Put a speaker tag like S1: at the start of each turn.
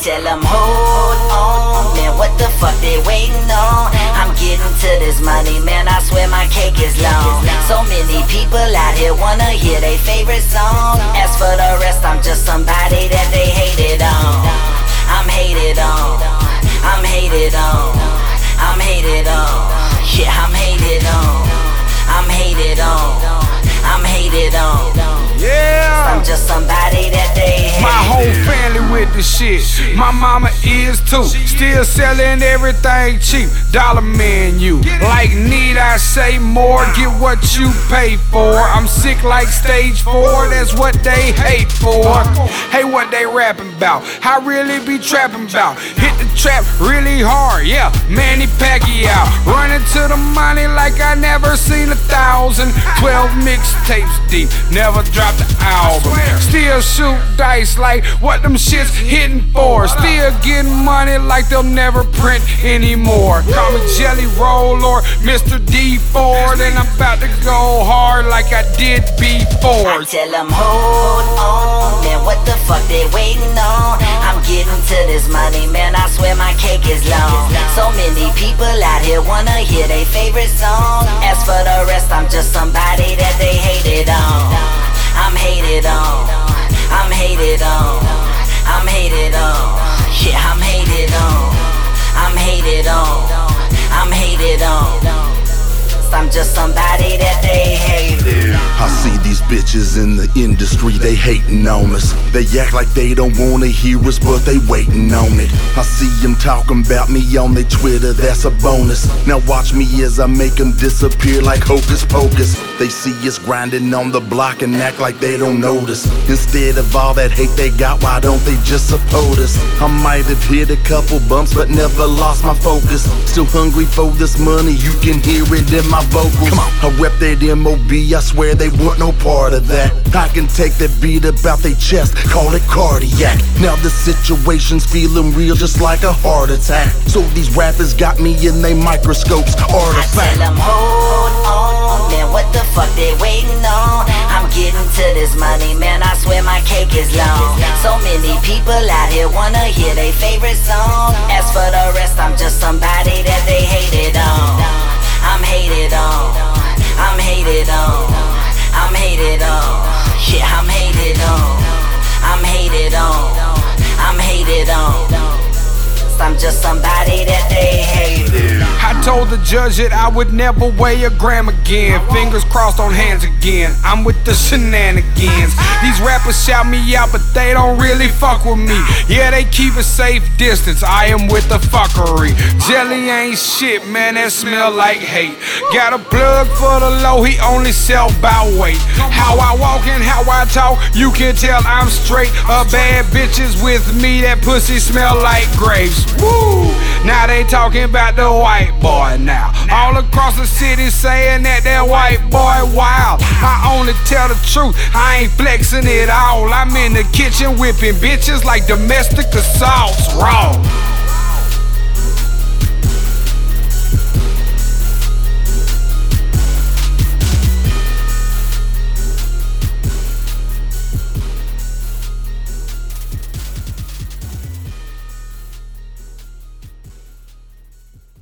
S1: tell them hold on, man, what the fuck they waiting on? I'm getting to this money, man, I swear my cake is long. So many people out here wanna hear their favorite song. As for the rest, I'm just somebody that they hated on. I'm hated on, I'm hated on, I'm hated on. Yeah, I'm hated on, I'm hated on, I'm hated on.
S2: Yeah,
S1: I'm just somebody that they hate.
S2: my whole family with the shit. My mama is too. Still selling everything cheap. Dollar menu. Like, need I say more? Get what you pay for. I'm sick like stage 4. That's what they hate for. Hey, what they rapping about? I really be trapping about. Hit the trap really hard. Yeah, Manny Pacquiao. Running to the money like I never seen 1,000. 12 mixtapes deep. Never dropped the album. Still shoot dice like what them shits hitting for. Still getting money like they'll never print anymore. Call me Jelly Roll or Mr. D4. Then I'm about to go hard like I did before.
S1: I tell them hold on, man, what the fuck they waiting on? I'm getting to this money, man, I swear my cake is long. So many people out here wanna hear their favorite song. As for the rest, I'm just somebody that they hated on. I'm hated on, I'm hated on, I'm hated on. Yeah, I'm hated on, I'm hated on, I'm hated on. I'm just somebody that they hate.
S3: I see these bitches in the industry, they hating on us. They act like they don't wanna hear us, but they waiting on it. I see them talking about me on their Twitter, that's a bonus. Now watch me as I make them disappear like hocus pocus. They see us grinding on the block and act like they don't notice. Instead of all that hate they got, why don't they just support us? I might have hit a couple bumps, but never lost my focus. Still hungry for this money, you can hear it in my vocals. Come on. I rep that MOB, I swear they want no part of that. I can take that beat about their chest, call it cardiac. Now the situation's feeling real just like a heart attack. So these rappers got me in they microscopes, artifact.
S1: I tell them hold on, man, what the fuck they waiting on? I'm getting to this money, man, I swear my cake is long. So many people out here wanna hear their favorite song. As for the rest, I'm just somebody that they hated on. I'm hated on, I'm hated on, I'm hated on. Yeah, I'm hated on, I'm hated on, I'm hated on. I'm just somebody that they hate.
S2: I told the judge that I would never weigh a gram again. Fingers crossed on hands again. I'm with the shenanigans. These rappers shout me out, but they don't really fuck with me. Yeah, they keep a safe distance. I am with the fuckery. Jelly ain't shit, man, that smell like hate. Got a plug for the low, he only sell by weight. How I walk and how I talk, you can tell I'm straight. A bad bitches with me, that pussy smell like grapes. Woo! Now they talking about the white boy now. All across the city saying that white boy wild. I only tell the truth, I ain't flexing it all. I'm in the kitchen whipping bitches like domestic assaults raw.